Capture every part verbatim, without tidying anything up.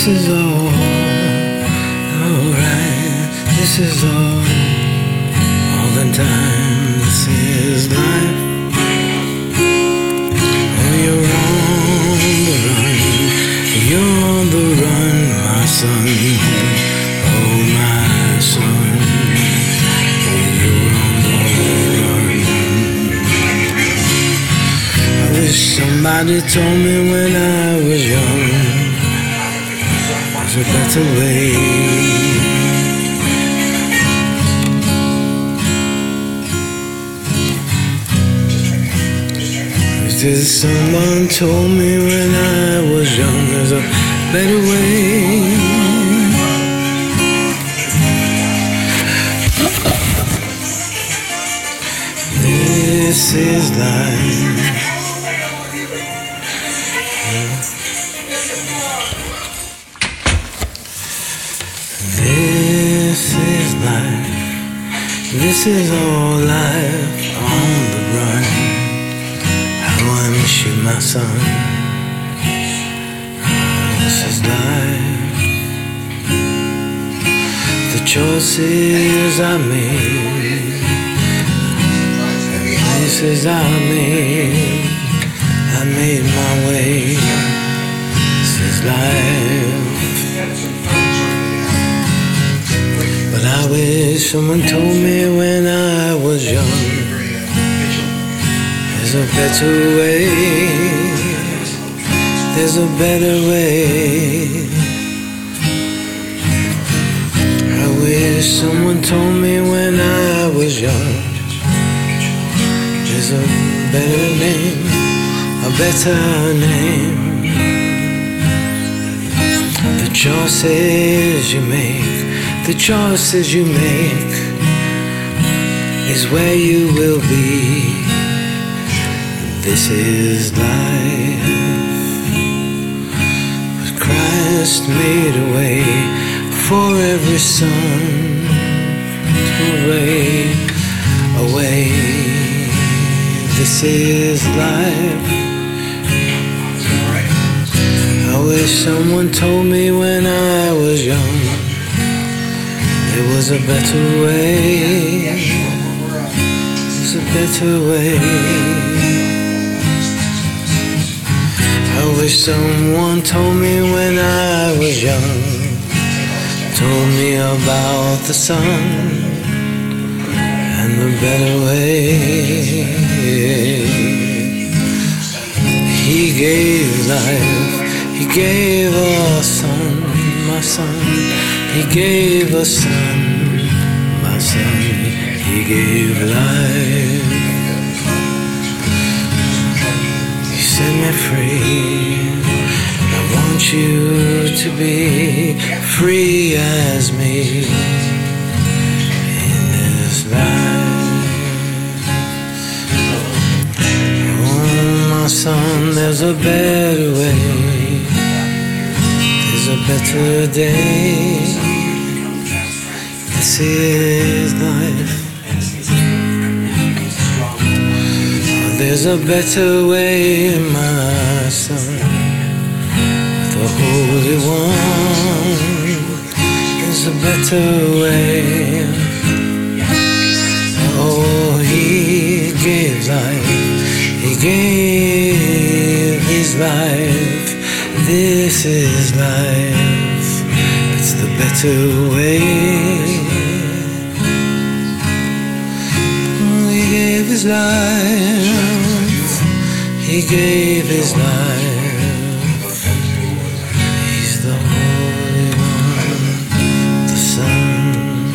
This is all, alright. This is all, all the time. This is life. Oh, you're on the run. You're on the run, my son. Oh, my son. Oh, you're on the run. I wish somebody told me when I was young a better way. Did someone told me when I was young there's a better way. This is life. This is life, this is all life on the run. How I miss you, my son. This is life. The choices I made, the places I made, I made my way. This is life. I wish someone told me when I was young there's a better way, there's a better way. I wish someone told me when I was young there's a better name, a better name. The choices you make, the choices you make is where you will be. This is life. But Christ made a way for every son to away, away. This is life. I wish someone told me when I was young there was a better way, there's a better way. I wish someone told me when I was young, told me about the sun and the better way. He gave life, he gave us son, my son. He gave a son, my son, he gave life. He set me free. I want you to be free as me in this life. Oh, my son, there's a better way, there's a better day. This is life. There's a better way, my son. The Holy One. There's a better way. Oh, He gave life. He gave His life. This is life. It's the better way. He gave His life, He gave His life. He's the Holy One, the Son.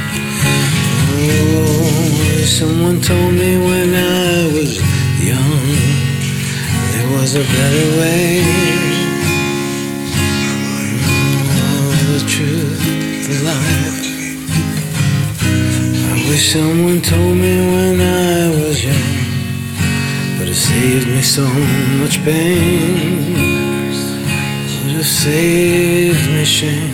Oh, someone told me when I was young there was a better way. Oh, the truth, the life. I wish someone told me when I was young, would have saved me so much pain, would have saved me shame.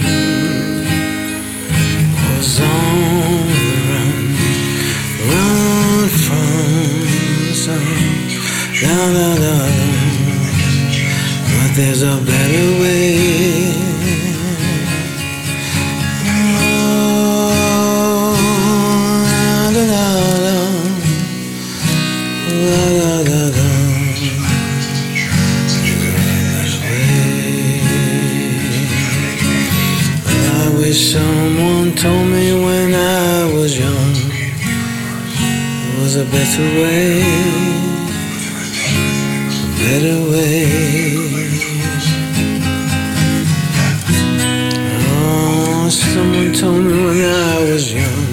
I was on the run, run from the sun, da da da. But there's a better way. La la la la. I wish someone told me when I was young there was a better way, a better way. Oh, someone told me when I was young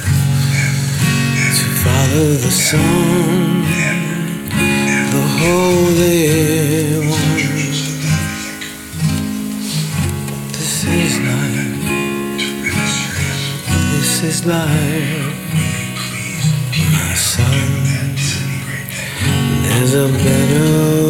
to follow the sun, the Holy One. This is life. This is life, my son. There's a better